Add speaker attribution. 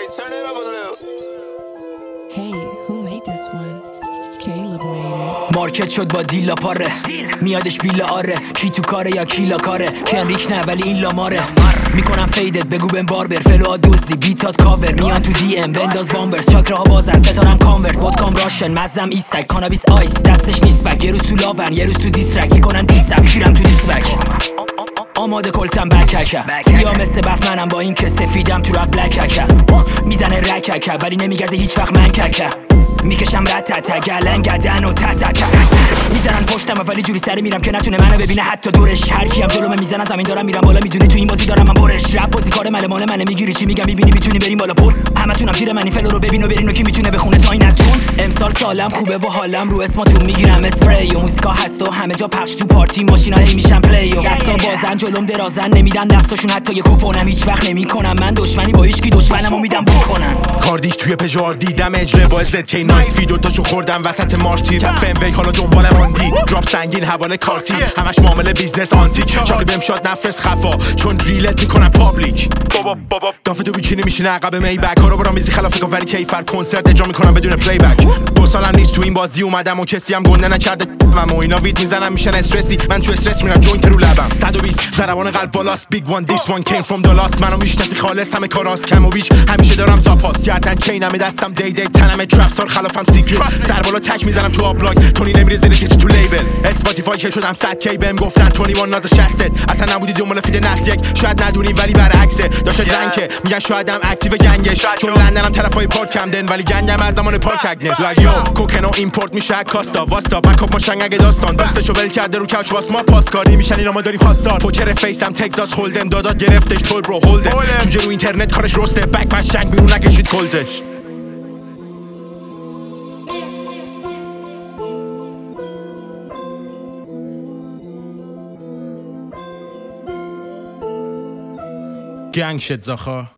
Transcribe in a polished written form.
Speaker 1: turn it up a little.
Speaker 2: Hey, who made this one? Caleb made it.
Speaker 3: مارکت شد با دیلا پاره میادش بیلا آره کی تو کاره یا کیلا کاره کنریک نه ولی این لاماره میکنم فیدت بگو بهم باربر فلوها دوزی بیتات کاور میان تو دی ام بنداز بامبرز چاکراها بازن ستارم کانورس ودکام راشن مزم ایستک کانابیس آیس دستش نیست بک یه روز تو لاون یه روز تو دیسترک میکنن دیستم کیرم تو دیسبک آماده کلتم بککه سیاه مثل بف منم با این که سفیدم تو رپ بلککه میزنه رککه ولی نمیگزه هیچ وقت من ککه میکشم رتته گلن گدن و تتکه میزنن پشتم ولی جوری سری میرم که نتونه منو ببینه حتی دورش هر کیم جلومه میزنه زمین دارم میرم بالا میدونی تو این بازی دارم من برش رپ بازی کار مال منه میگیری چی میگم میبینی میتونی بریم بالا پر همتونم پیر من این فلو رو ببین و برین و کی میتونه بخونه تا این نتوند امسال سالم خوبه و حالم رو اسماتون میگیرم اسپری و موزیکا هست و همه جا پخش تو پارتی ماشینا هی میشن پلی و دستا بازن جلوم درازن نمیدن دستاشون حتی یه کپونم هیچ وقت نمیکنم من دشمنی با هیچ کی دشمنمو میدم بکنن
Speaker 4: کاردیش توی پژار دیدم اجله با زد کی نایفی دوتاشو خوردم وسط مارش تیر فم وی حالا دنبالم آندی دراپ سنگین حواله کارتی همش معامله بیزنس آنتیک چاقی بهم شاد نفس خفا چون دریلت میکنم پابلیک بابا دافه تو بیکینی میشینه عقب می بک ها رو برام میزی خلاف کافری کیفر کنسرت اجرا میکنم بدون پلی بک 2 سالم نیست تو این بازی اومدم و کسی هم گنده نکرده و اینا ویت میزنم میشن استرسی من تو استرس میرم جوینت رو لبم 120 ضربان قلب بالاست بیگ وان دیس وان کیم فرام دالاس منو میشناسی خالص همه کاراست کم و بیش همیشه دارم زاپاس گردن چینم دستم دی تنم ترپستار خلافم سیکرت سر بالا تک میزنم تو آبلاگ تونی نمیره زیر کسی تو لیبل اسپاتیفای که شدم 100 کی بهم گفتن 21 ناز 60 اصلا نبودی دنبال فید نس یک شاید ندونی ولی برعکسه داشت رنگه میگن شایدم اکتیو گنگش چون لندنم طرفای پارک کمدن ولی گنگم از زمان پارک اگنس لایو کوکنو ایمپورت میشه کاستا واستا بکاپ ماشنگ اگه داستان دوستشو ول کرده رو کوچ واس ما پاسکاری میشن اینا ما داریم خواستار پوکر فیسم تگزاس هولدم دادات گرفتش تول برو هولدم جوجه رو اینترنت کارش رسته بک ماشنگ بیرون نکشید کلتش گنگ شد زاخا